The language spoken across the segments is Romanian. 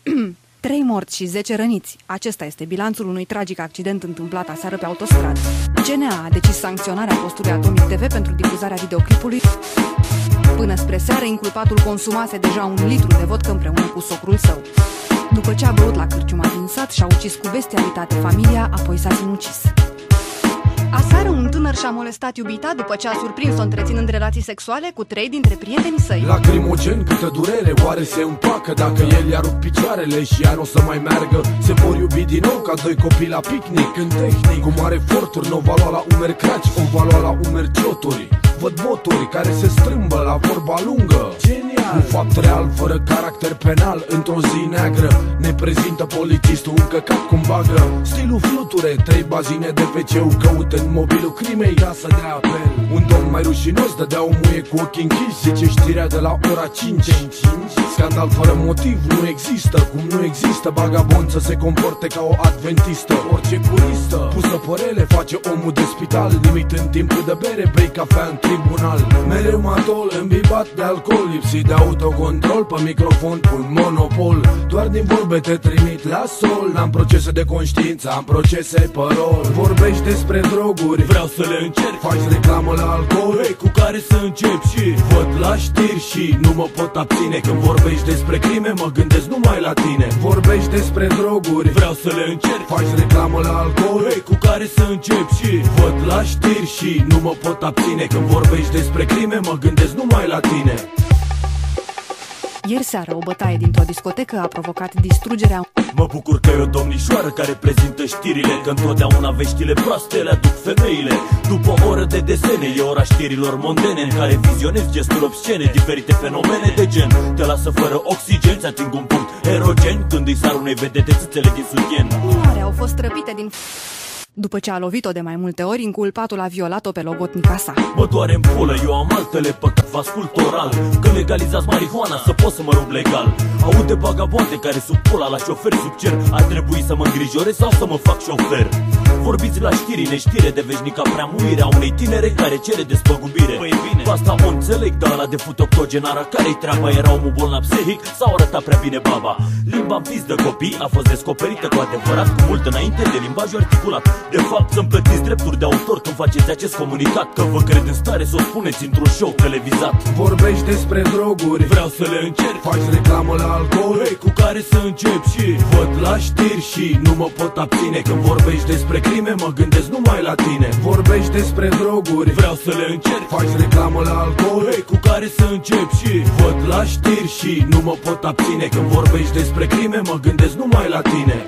3 morți și 10 răniți. Acesta este bilanțul unui tragic accident întâmplat aseară pe autostradă. CNA a decis sancționarea postului Atomic TV pentru difuzarea videoclipului. Până spre seară, inculpatul consumase deja 1 litru de vodcă împreună cu socrul său. După ce a băut la cârciuma din sat, și-a ucis cu bestialitate familia, apoi s-a sinucis. Aseară, un tânăr și-a molestat iubita după ce a surprins-o întreținând relații sexuale cu 3 dintre prietenii săi. Lacrimogen, câtă durere, oare se împacă dacă el i-a rupt picioarele și ea n-o să mai meargă? Se vor iubi din nou ca 2 copii la picnic, în tehnic, cu mare eforturi, n-o va lua la umeri craci, o va lua la umeri cioturi. Văd boturi care se strâmbă la vorba lungă. Genial! Un fapt real, fără caracter penal. Într-o zi neagră ne prezintă polițistul un căcat cum bagă. Stilul fluture, 3 bazine de WC-ul căutând mobilul crimei ca să dea apel. Un domn mai rușinos dădea o muie cu ochii închiși, zice știrea de la ora 5. Scandal fără motiv nu există, cum nu există vagabond să se comporte ca o adventistă. Orice curistă pusă părele face omul de spital, limitând timpul de bere, bei cafea în tribunal. Mereu matol, îmbibat de alcool, lipsit de autocontrol, pe microfon pun monopol. Doar din vorbe te trimit la sol, n-am procese de conștiință, am procese pe rol. Vorbești despre droguri, vreau să le încerc, faci reclamă la alcool, hey, cu care să încep și văd la știri și nu mă pot abține. Când vorbești despre crime, mă gândesc numai la tine. Vorbești despre droguri, vreau să le încerc, faci reclamă la alcool, hey, cu care să încep și văd la știri și nu mă pot abține. Când vorbești despre crime, mă gândesc numai la tine. Ieri seară, o bătaie dintr-o discotecă a provocat distrugerea. Mă bucur că e o domnișoară care prezintă știrile, că întotdeauna veștile proaste le aduc femeile. După o oră de desene, e ora știrilor mondene, în care vizionezi gesturi obscene, diferite fenomene de gen. Te lasă fără oxigen, ți ating un punct erogen când îi sar unei vedete țâțele din sutien. Milioane au fost răpite din... După ce a lovit-o de mai multe ori, inculpatul a violat-o pe logotnica sa. Mă doare în pulă, eu am altele păcat, vă ascult oral. Când legalizați marihuana, să pot să mă rup legal. Aud de vagabonde care sub pula la șoferi sub cer. Ar trebui să mă îngrijorez sau să mă fac șofer? Vorbiți la știri, neștire de veșnica preamuire a unei tinere care cere despăgubire. Păi bine, cu asta o înțeleg, dar ăla de fut octogenară care-i treaba? Era omul bolnav psihic sau arăta prea bine baba? Limba în pis de copii a fost descoperită cu adevărat, cu mult înainte de limbajul articulat. De fapt, să-mi plătiți drepturi de autor când faceți acest comunicat, că vă cred în stare să o spuneți într-un show televizat. Vorbești despre droguri, vreau să le încerc, faci reclamă la alcool, hey, cu care să încep și văd la știri și nu mă pot abține. Când vorbești despre crime, mă gândesc numai la tine. Vorbești despre droguri, vreau să le încerc, faci reclamă la alcool, hey, cu care să încep și văd la știri și nu mă pot abține. Când vorbești despre crime, mă gândesc numai la tine.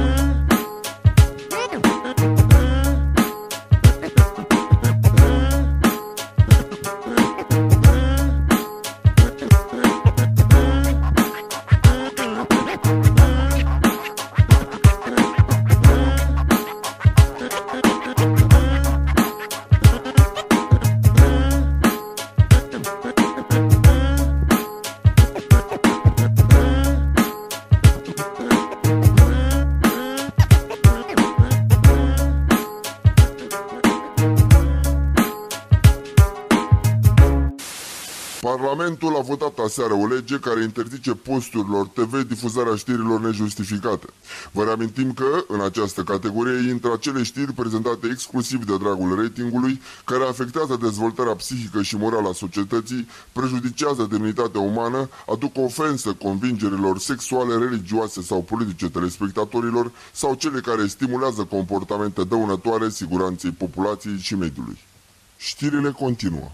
Parlamentul a votat aseară o lege care interzice posturilor TV difuzarea știrilor nejustificate. Vă reamintim că în această categorie intră acele știri prezentate exclusiv de dragul ratingului, care afectează dezvoltarea psihică și morală a societății, prejudiciază demnitatea umană, aduc ofensă convingerilor sexuale, religioase sau politice telespectatorilor sau cele care stimulează comportamente dăunătoare siguranței populației și mediului. Știrile continuă.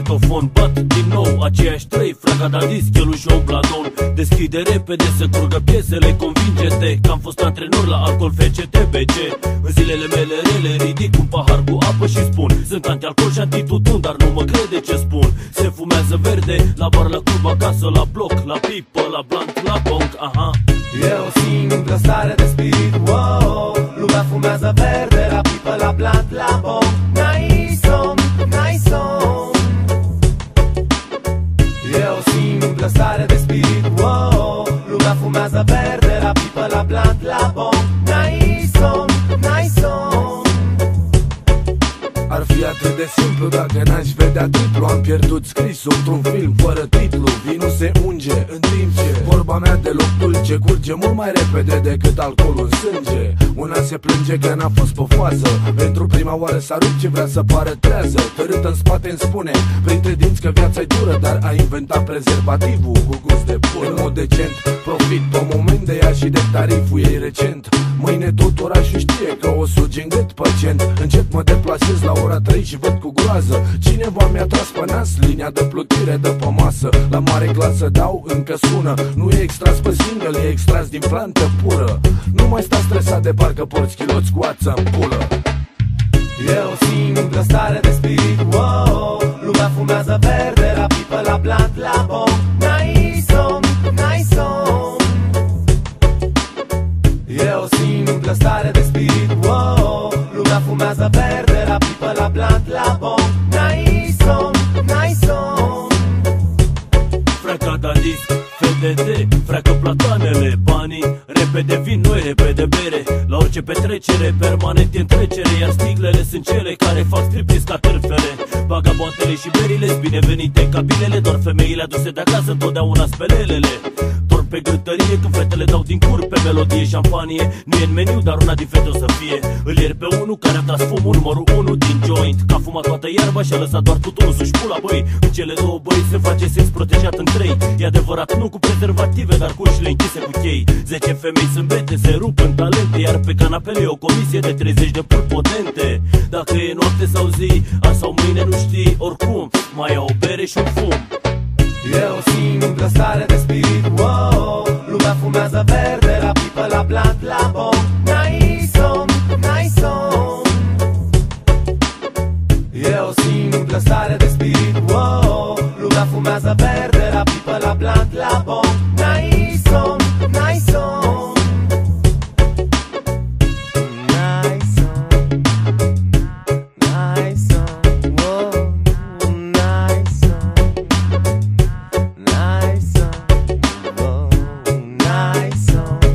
magnetofon. Bat din nou aceiași trei, fraga da disc, el și un bladon. Deschide repede să curgă piesele, convinge-te că am fost antrenor la alcool FCTBC. În zilele mele rele ridic un pahar cu apă și spun: sunt anti-alcool și anti-tutun, dar nu mă crede ce spun. Se fumează verde, la bar, la club, acasă, la bloc, la pipă, la blunt, la bong, aha. E o simplă stare de spirit, wow. Lumea fumează verde, la pipă, la blunt, la bong. N-ai-som, n-ai-som. E o simplă stare de spirit, wow. Lumea fumează verde, la pipă, la blunt, la bong. N-ai-som, n-ai-som. Ar fi atât de simplu dacă n-aș vedea triplu. Am pierdut scrisul într-un film fără titlu. Vinul se unge în timp ce vorba mea deloc dulce curge mult mai repede decât alcoolul în sânge. Una se plânge că n-a fost pe fază. Pentru prima oară s-a rupt ce vrea să pară trează. Tărât în spate îmi spune printre dinți că viața e dură, dar a inventat prezervativul cu gust de pură. În mod decent profit pe moment de ea și de tariful ei recent. Mâine tot orașul știe că o sugi în gât pacient. Încet mă deplasez la ora 3 și văd cu groază cineva mi-a tras pe nas linia de plutire de pe masă. La mare clasă dau, încă sună. Nu e extras pe single, e extras din plantă pură. Nu mai sta stresat de parcă porți chiloți cu ață în pulă. E o simplă stare de spirit, wow. Lumea fumează verde, la pipă, la blunt, la bong. N-ai-som, n-ai-som. E o simplă stare de spirit, wow. Lumea fumează verde, la pipă, la blunt, la bong. N-ai-som, n-ai-som. Freaca da disc, FDD, freacă platanele, banii repede vin, noi repede bere. La orice petrecere, permanent e întrecere. Iar sticlele sunt cele care fac striptease ca târfele. Vagaboantele și berile, binevenite cabinele. Doar femeile aduse de acasă, întotdeauna spelelele. Dorm pe grătărie când fetele dau din cur pe melodie șampanie. Nu e în meniu, dar una din fete o să fie. Îl ieri pe unul care a tras fumul numărul 1 din joint. Că a fumat toată iarba și a lăsat doar tutunul să-și pula, băi. În cele două băi se face sex protejat în 3. E adevărat, nu cu prezervative, dar cu ușile închise cu chei. 10 femei sunt bete, se rup în talente. Iar pe canapele e o comisie de 30 de puri potente. Dacă e noapte sau zi, azi sau mâine nu știi, oricum mai ia o bere și un fum. E o simplă stare de spirit, wow. Lumea fumează verde, la pipă, la blunt, la bong. N-ai-som, n-ai-som. E o simplă stare de spirit, wow. Lumea fumează verde, la pipă, la blunt, la bong. N-ai-som, n-ai-som. Nice song.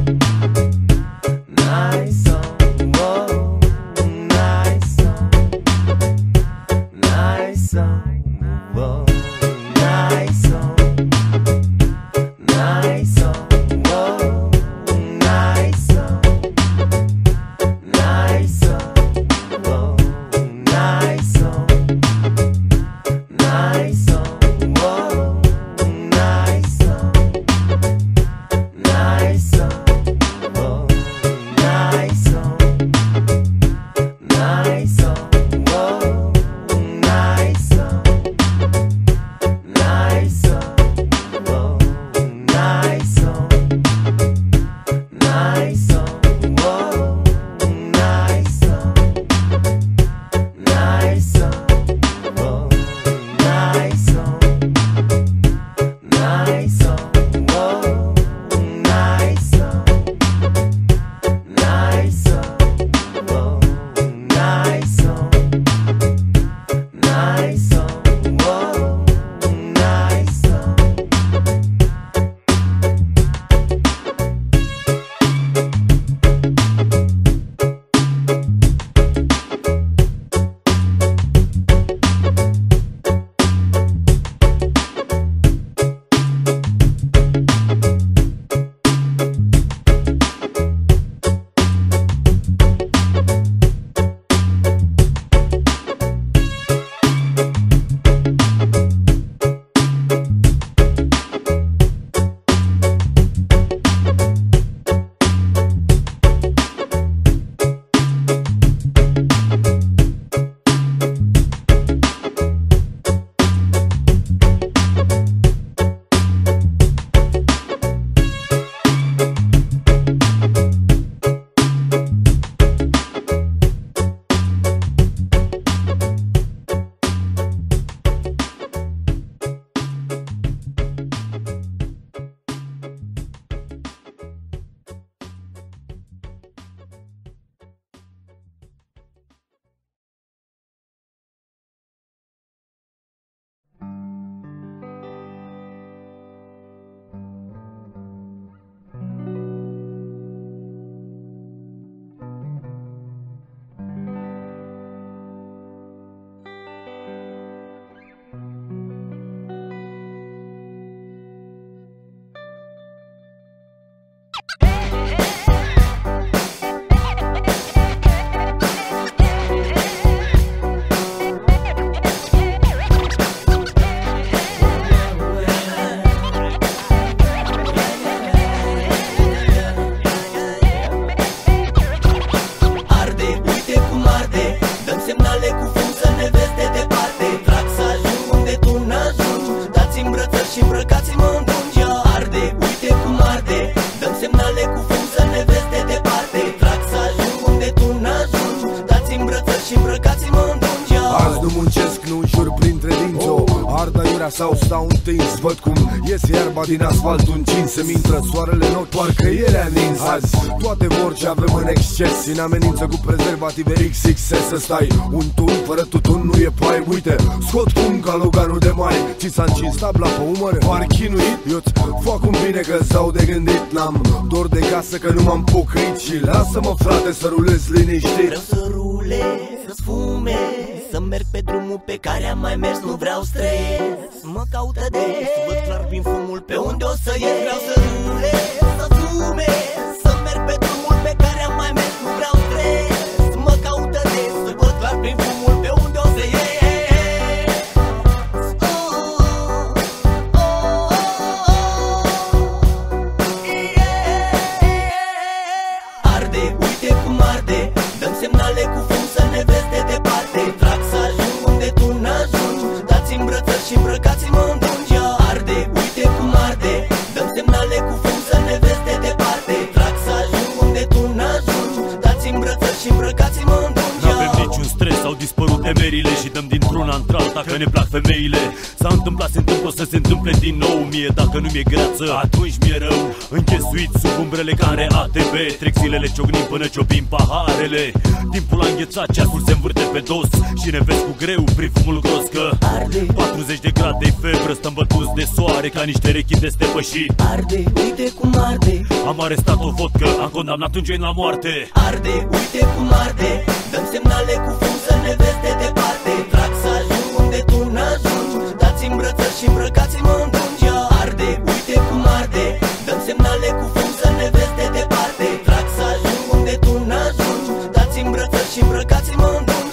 sau stau întins. Văd cum iese iarba din asfaltul încins, se intră soarele în ochi, parcă el a nins. Azi toate vor ce avem în exces, în amenință cu prezervative XXS. Să stai un tun fără tutun nu e pai. Uite, scot cum ca Loganul de mai. Ți s-a încins tabla pe umăr, par chinuit. Eu-ți fac un bine că stau de gândit. N-am dor de casă că nu m-am pocăit. Și lasă-mă frate să rulez liniștit. Vreau să rulez, să-ți fumez, să merg pe drumul pe care am mai mers. Nu vreau stres, mă caută des, văd clar prin fumul pe unde o să ies. Vreau să rulez, să fumez, să merg pe drumul pe care am mai mers. Nu vreau stres, mă caută des, văd clar prin fumul pe unde o să ies. Arde, uite cum arde, dăm semnale cu fum să ne vezi de departe. Trag să ajung unde tu n-ajungi, dați-mi brățări și îmbrăcați-mă în dungi. Arde, uite cum arde, dăm semnale cu fum să ne vezi de departe. Trag să ajung unde tu n-ajungi, dați-mi brățări și îmbrăcați-mă în dungi. N-avem niciun stres, au dispărut temerile și dăm dintr-una într-alta că ne plac femeile. S-a întâmplat, se întâmplă, o să se întâmple din nou. Mie dacă nu mi-e greață, atunci mi-e rău. Închesuit sub umbrele care ATB, trec zilele ciocnim până ciopim paharele. Timpul a înghețat, ceasul se învârte pe dos și ne vezi cu greu prin fumul gros că arde. 40 de grade febră, stăm bătuți de soare ca niște rechi de stepășit. Arde, uite cum arde, am arestat o vodcă, am condamnat un joint la moarte. Arde, uite cum arde, dăm semnale cu fum să ne vezi de departe. Trag să ajung unde tu n-ajungi, dați-mi brățări și îmbrăcați-mă în dungi. Arde, uite cum arde, dăm semnale cu fum să ne vezi de departe. Trag să ajung unde tu n-ajungi, dați-mi brățări și îmbrăcați-mă în dungi.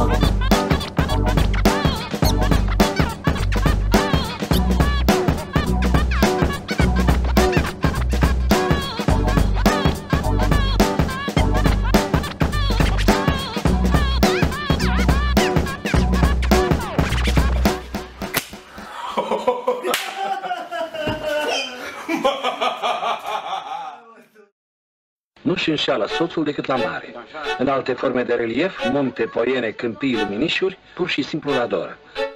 Nu-și înșeală soțul decât la mare. În alte forme de relief, munte, poiene, câmpii, luminișuri, pur și simplu îl adoră.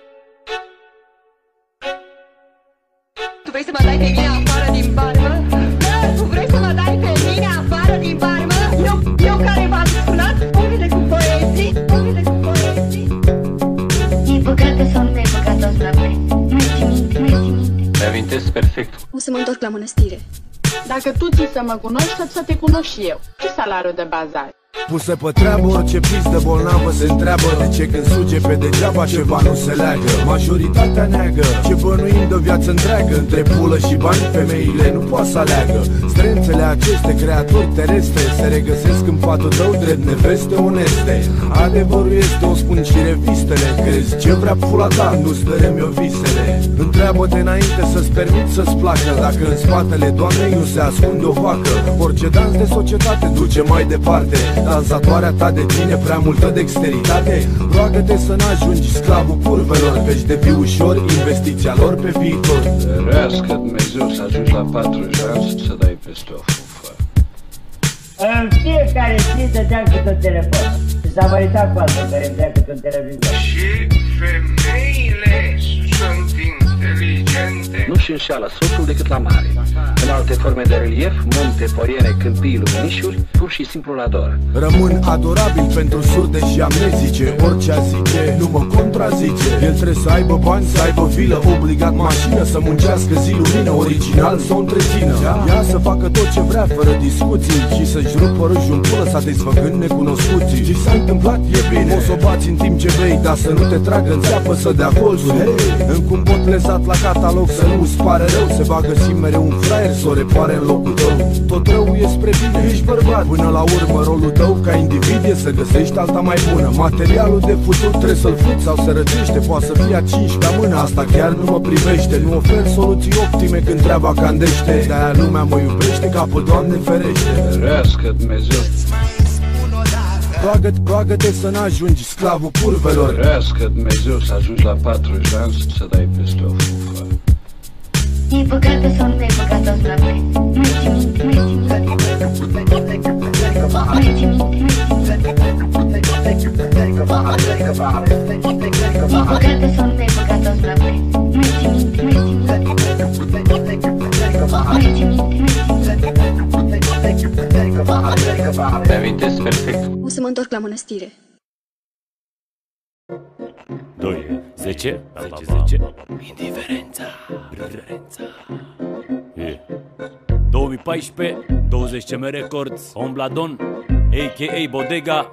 Tu vrei să mă dai pe mine afară din barmă? Da, tu vrei să mă dai pe mine afară din barmă? Eu care v-am sunat unele cu poezii, unele cu poezii. E păcată sau nu e păcată, Oslavne? Nu-i ți minte, nu-i ți minte. Te amintesc perfect. O să mă întorc la mănăstire. Dacă tu ții să mă cunoști, să te cunosc și eu. Ce salariu de bază ai? Puse pe treabă, orice pistă bolnavă se întreabă de ce când suge pe degeaba ceva nu se leagă. Majoritatea neagă ce bănuim de viață întreagă. Între pulă și bani femeile nu poate să aleagă. Strânțele aceste creaturi terestre se regăsesc în patul tău drept neveste oneste. Adevărul este, o spun și revistele. Crezi ce vrea pula ta, nu stărem eu visele. Întreabă-te înainte să-ți permiți să-ți placă. Dacă în spatele doamnei nu se ascunde o facă. Orice dans de societate duce mai departe. Dansatoarea ta deține prea multă dexteritate. Roagă-te să n-ajungi sclavul curvelor, căci devii ușor investiția lor pe viitor. Ferească Dumnezeu să ajungi la 40 ani să dai peste o fufă. În fiecare zi dădeam cât un telefon și s-a măritat cu altul care îmi dea cât un televizor. Și femeile sunt inteligente. Nu-și înșeală soțul decât la mare. În alte forme de relief, munte, poiene, câmpii, luminișuri, pur și simplu îl adoră. Rămân adorabil pentru surde și amnezice. Orice a zice, nu mă contrazice. El trebuie să aibă bani, să aibă vilă, obligat mașină, să muncească zi lumină, original să o întrețină. Ea să facă tot ce vrea, fără discuții, și să-și rupă râșul în pulă, satisfăcând necunoscuții. Ce s-a întâmplat e bine, o să o bați în timp ce bei, dar să nu te tragă în țeapă, să dea colțul. În cum pot lezat la catalog, să nu-ți pare rău. Se va găsi mereu un fraier să o repare în locul tău. Tot rău e spre bine, ești bărbat. Până la urmă rolul tău ca individ e să găsești alta mai bună. Materialul de futut trebuie să-l fuți sau să răcește. Poate să fie a 15-a mână, asta chiar nu mă privește. Nu ofer soluții optime când treaba candește. De-aia lumea mă iubește ca pe Doamne ferește. Ferească Dumnezeu. Roagă-te să n-ajungi sclavul curvelor. Ferească Dumnezeu să ajungi la 40 ani să dai peste o fufă. E păcată sau nu e păcată, Oslavne? Nu-i ți minte, nu-i ți minte. Nu-i ți minte, nu-i ți minte. E păcată sau nu e păcată, Oslavne? Nu-i ți minte. Mi-amintesc perfect. O să mă întorc la mănăstire. 2, 10, 10. Indiferența. 2014, 20 CM Records, Ombladon, a.k.a. Bodega.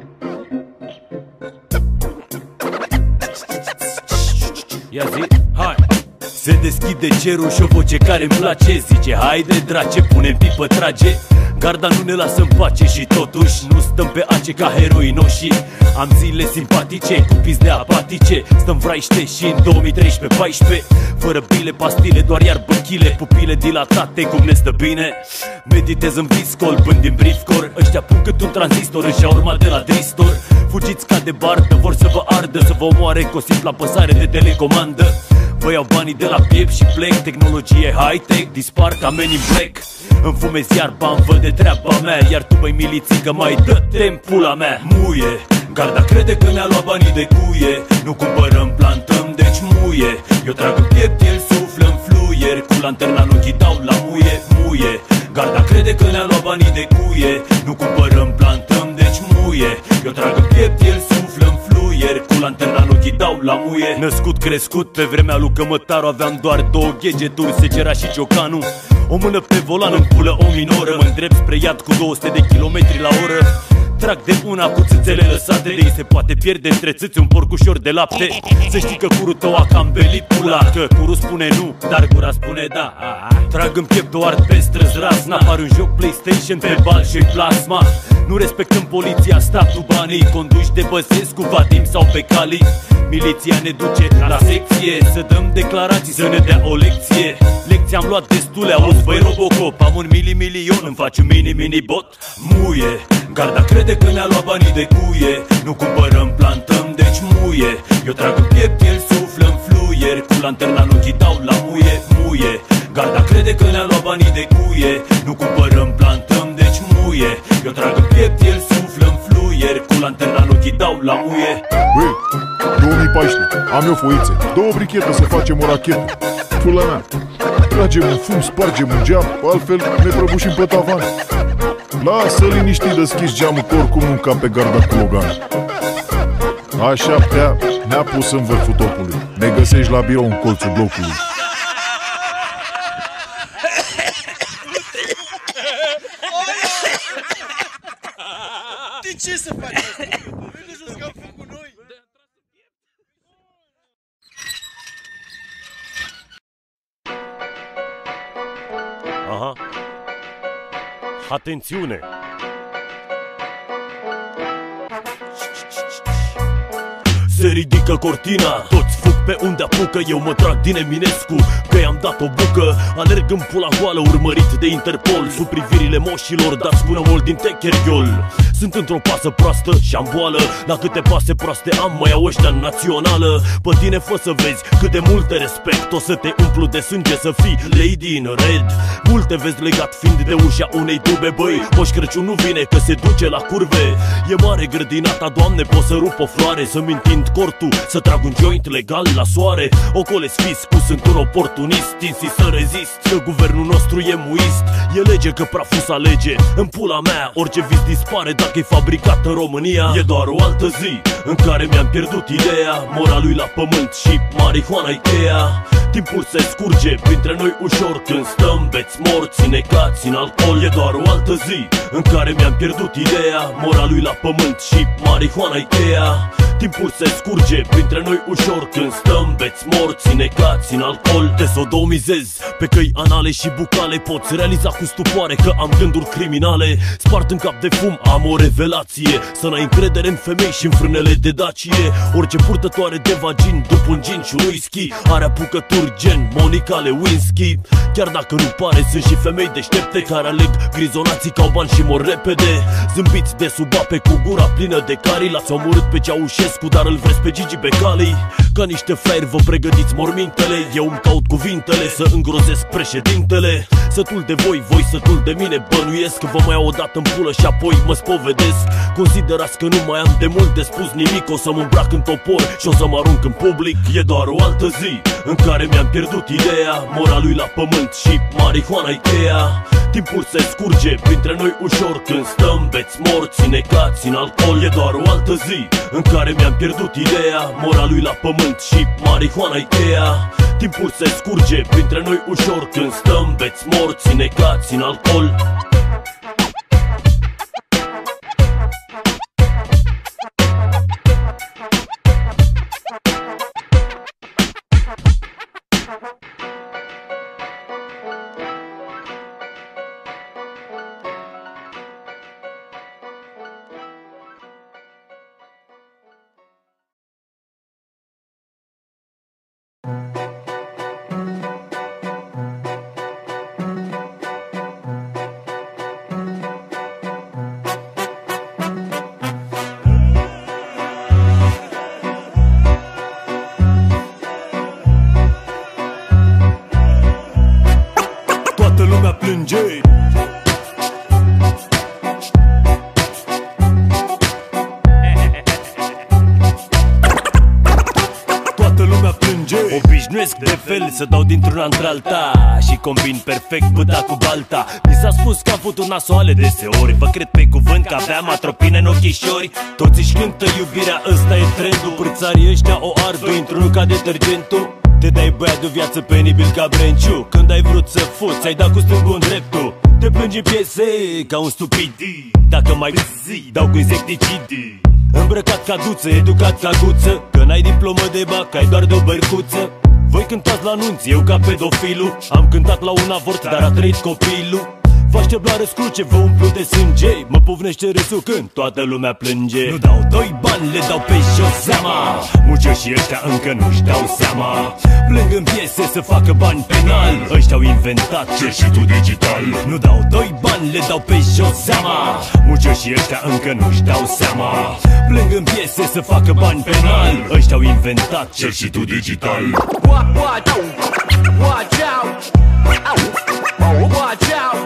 Ia zi, hai! Se deschide cerul și o voce care-mi place zice: haide drace, pune pipă, trage. Garda nu ne lasă în pace și totuși nu stăm pe ace ca heroii noștri. Am zile simpatice, cu pizde apatice. Stăm vraiște și în 2013-14 fără bile, pastile, doar iar băchile. Pupile dilatate, cum ne stă bine. Meditez în viscol, până din briefcore. Ăștia pun cât un tranzistor în șaurma de la Dristor. Fugiți ca de bardă, vor să vă ardă, să vă omoare cu o simplă apăsare de telecomandă. Vă iau banii de la piept și plec. Tehnologie high-tech, dispar ca Men in Black. Îmi fumez iarba, îmi văd de treaba mea. Iar tu, băi milițică, mai dă-te-n pula mea. Muie, garda crede că ne-a luat banii de cuie. Nu cumpărăm, plantăm, deci muie. Eu trag în piept, el suflă în fluier. Cu lanterna în ochii dau la muie, muie. Garda crede că ne-a luat banii de cuie. Nu cumpărăm, plantăm, deci muie. Eu trag în piept, el suflă în fluier. Cu lanterna în ochii dau la muie. Născut, crescut, pe vremea lui Cămătaru aveam doar 2 gadgeturi, secera și ciocanul. O mână pe volan, în pulă o minoră. Mă îndrept spre iad cu 200 de kilometri la oră. Trag de una cu țâțele lăsate. De-i se poate pierde între țâți un porcușor de lapte. Să știi că curul tău a cam belit pula. Că curul spune nu, dar gura spune da. Trag în piept o art pe străzi razna. Apar un joc PlayStation pe bal și plasma. Nu respectăm poliția, statul, banii. Conduși de Băsescu, Vadim sau pe Cali. Miliția ne duce la secție. Să dăm declarații, să ne dea o lecție. Lecția am luat destule, auzi băi Robocop. Am un milion, îmi faci un mini bot. Muie, garda crede că ne-a luat banii de cuie. Nu cumpărăm, plantăm, deci muie. Eu trag în piept, el suflă în fluier. Cu lanterna în ochii dau la muie, muie. Garda crede că ne-a luat banii de cuie. Nu cumpărăm, plantăm, deci muie. Eu trag în piept, el suflă în fluier. Cu lanterna în ochii dau la muie. Băi, 2014, am eu foițe, 2 brichete să facem o rachetă. Pula mea, tragem un fum, spargem un geam, altfel ne prăbușim pe tavan. Lasă liniștit, deschizi geamul, că oricum nu încap pe garda cu Logan. A7 ne-a pus în vârful topului. Ne găsești la birou în colțul blocului. De ce să faci asta? Vedeți că am făcut noi? Aha. Atențiune! Se ridică cortina, toți fug pe unde apucă. Eu mă trag din Eminescu, că i-am dat o bucă. Alerg în pula goală, urmărit de Interpol. Sub privirile moșilor, dar spună mult din Techerghiol. Sunt într-o pasă proastă și-am boală. La câte pase proaste am, mă iau ăștia în națională. Pe tine fă să vezi cât de mult te respect. O să te umplu de sânge să fii lady in red. Multe vezi legat fiind de ușa unei dube. Băi, Moș Crăciun nu vine că se duce la curve. E mare grădinata, Doamne, pot să rup o floare. Să-mi întind cortul, să trag un joint legal la soare. Ocoles fiscu, sunt un oportunist. Insist să rezist, că guvernul nostru e muist. E lege că praful să alege. În pula mea, orice vis dispare dacă e fabricat în România. E doar o altă zi în care mi-am pierdut ideea. Moralul la pământ și marihuana-i cheia. Timpul se scurge printre noi ușor când stăm beți morți, necați în alcool. E doar o altă zi în care mi-am pierdut ideea. Moralul la pământ și marihuana-i cheia. Timpul se scurge printre noi ușor când stăm beți morți, necați în alcool. Te sodomizez pe căi anale și bucale. Poți realiza cu stupoare că am gânduri criminale. Spart în cap de fum, am o revelație. Să n-ai încredere în femei și în frânele de Dacie. Orice purtătoare de vagin după un gin și un whisky are apucături gen Monica Lewinsky. Chiar dacă nu pare, sunt și femei deștepte care aleg grizonații ca bani și mor repede. Zâmbiți de sub ape cu gura plină de carii. L-ați omorât pe Ceaușescu, dar îl vreți pe Gigi Becali. Ca niște fraieri vă pregătiți mormintele. Eu îmi caut cuvintele să îngrozesc președintele. Sătul de voi, voi sătul de mine. Bănuiesc că vă mai iau odată în pulă și apoi mă spovedesc. Considerați că nu mai am de mult de spus nimic. O să mă îmbrac în topor și o să mă arunc în public. E doar o altă zi în care mi-am pierdut ideea. Moralul la pământ și marihuana-i cheia. Timpul se scurge printre noi ușor când stăm beți morți, necați în alcool. E doar o altă zi în care mi-am pierdut ideea, mora lui la pământ și marihuana-i cheia. Timpul se scurge printre noi ușor când stăm beți morți, necați în alcool. Toată lumea plânge. Toată lumea plânge. Obișnuiesc de fel să dau dintr-una într-alta și combin perfect băta cu balta. Mi s-a spus că am putut nasoale deseori. Vă cred pe cuvânt că aveam atropine în ochișori. Toți își cântă iubirea, ăsta e trendul. Părțarii ăștia o ardă într-unul ca detergentul. Te dai băiat de viață penibil ca Brenciu. Când ai vrut să fuți, ai dat cu stângul în dreptul. Te plângi în piese ca un stupid. Dacă mai zi, dau cu insecticidi. Îmbrăcat ca duță, educat ca guță. Că n-ai diplomă de bac, ai doar de o bărcuță. Voi cântați la anunți, eu ca pedofilul. Am cântat la un avort, dar a trăit copilul. Vă aștept la răscruce, vă umplu de sânge. Mă pufnește râsul când toată lumea plânge. Nu dau doi bani, le dau pe jos seama. Muncioșii ăștia încă nu-și dau seama. Plâng în piese să facă bani penal. Ăștia au inventat cerșitul digital. Nu dau doi bani, le dau pe jos seama. Muncioșii ăștia încă nu-și dau seama. Plâng în piese să facă bani penal. Ăștia au inventat cerșitul digital. Watch out! Watch out!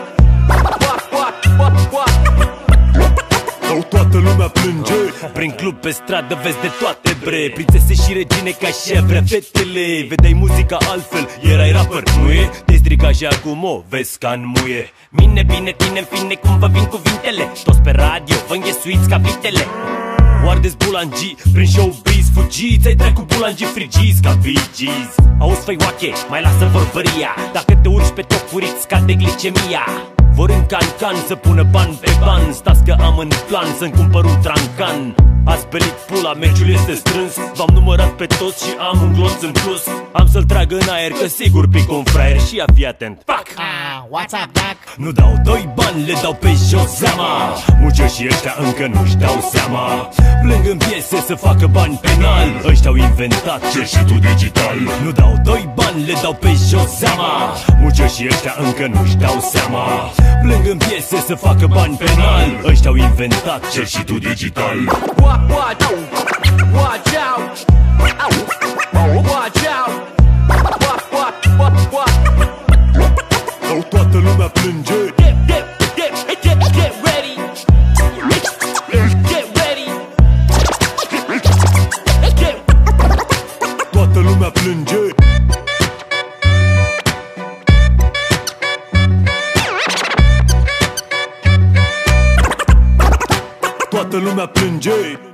Toată lumea plânge. Prin club pe stradă vezi de toate bre. Prințese și regine ca și vrea fetele. Vedeai muzica altfel, erai rapper, nu e? Te striga și acum o vezi ca în muie. Mine, bine, tine, în fine, cum vă vin cuvintele. Toți pe radio, vă înghesuiți ca vitele. Oardeți bulangii, prin showbiz fugiți. Ai dracu bulangii frigiți ca VGs. Auzi făioache, mai lasă vorbăria. Dacă te urci pe topuri, scade glicemia. Vor în can-can să pună bani pe ban. Stați că am în plan să-mi cumpăr un trancan. Ați belit pula, meciul este strâns. V-am numărat pe toți și am un glonț în plus. Am să-l trag în aer că sigur pic un fraier. Și ia fi atent. Pac! What's up, Doc? Nu dau doi bani, le dau pe jos seama. Muncioșii ăștia încă nu-și dau seama. Plâng în piese să facă bani penal. Ăștia au inventat cerșitul digital. Nu dau doi bani, le dau pe jos seama. Muncioșii ăștia încă nu-și dau seama. Plâng în piese să facă bani penal. Ăștia au inventat cerșitul digital. Watch out! Watch out! Toată lumea plânge. Get ready! Get ready! Toată lumea plânge. Toată lumea plânge.